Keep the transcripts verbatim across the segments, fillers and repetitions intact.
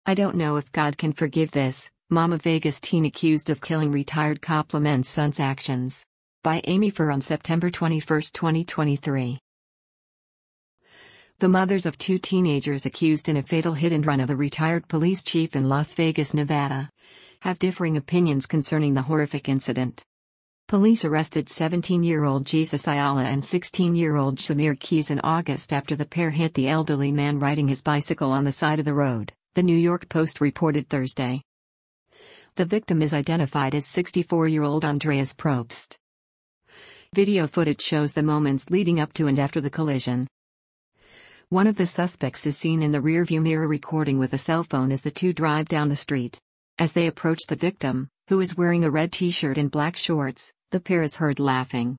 I don't know if God can forgive this, mom of Vegas teen accused of killing retired cop laments son's actions. By Amy Furr on September twenty-first, twenty twenty-three. The mothers of two teenagers accused in a fatal hit-and-run of a retired police chief in Las Vegas, Nevada, have differing opinions concerning the horrific incident. Police arrested seventeen-year-old Jesus Ayala and sixteen-year-old Shamir Keys in August after the pair hit the elderly man riding his bicycle on the side of the road, the New York Post reported Thursday. The victim is identified as sixty-four-year-old Andreas Probst. Video footage shows the moments leading up to and after the collision. One of the suspects is seen in the rearview mirror recording with a cell phone as the two drive down the street. As they approach the victim, who is wearing a red t-shirt and black shorts, the pair is heard laughing.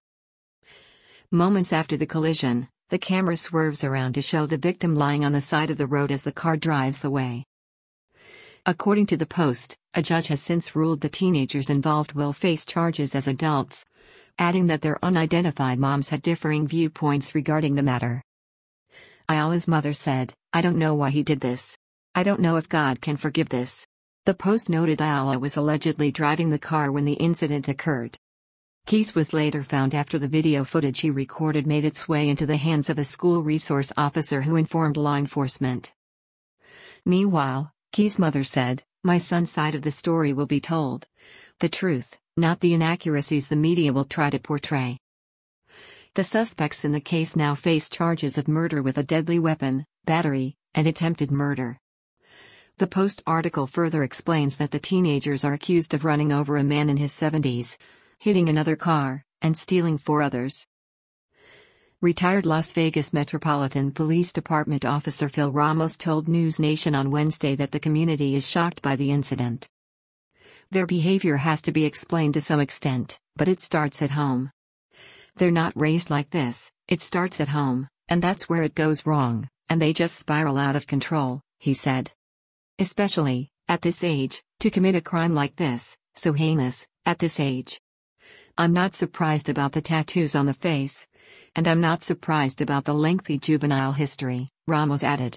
Moments after the collision, the camera swerves around to show the victim lying on the side of the road as the car drives away. According to the Post, a judge has since ruled the teenagers involved will face charges as adults, adding that their unidentified moms had differing viewpoints regarding the matter. Ayala's mother said, "I don't know why he did this. I don't know if God can forgive this." The Post noted Ayala was allegedly driving the car when the incident occurred. Keys was later found after the video footage he recorded made its way into the hands of a school resource officer who informed law enforcement. Meanwhile, Keys' mother said, "My son's side of the story will be told. The truth, not the inaccuracies the media will try to portray." The suspects in the case now face charges of murder with a deadly weapon, battery, and attempted murder. The Post article further explains that the teenagers are accused of running over a man in his seventies, hitting another car, and stealing four others. Retired Las Vegas Metropolitan Police Department officer Phil Ramos told News Nation on Wednesday that the community is shocked by the incident. "Their behavior has to be explained to some extent, but it starts at home. They're not raised like this, it starts at home, and that's where it goes wrong, and they just spiral out of control," he said. "Especially, at this age, to commit a crime like this, so heinous, at this age. I'm not surprised about the tattoos on the face. And I'm not surprised about the lengthy juvenile history," Ramos added.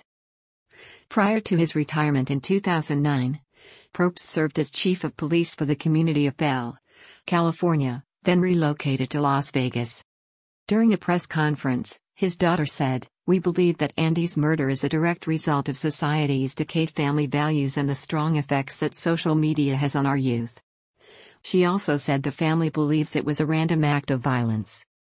Prior to his retirement in two thousand nine, Probst served as chief of police for the community of Bell, California, then relocated to Las Vegas. During a press conference, his daughter said, "We believe that Andy's murder is a direct result of society's decayed family values and the strong effects that social media has on our youth." She also said the family believes it was a random act of violence.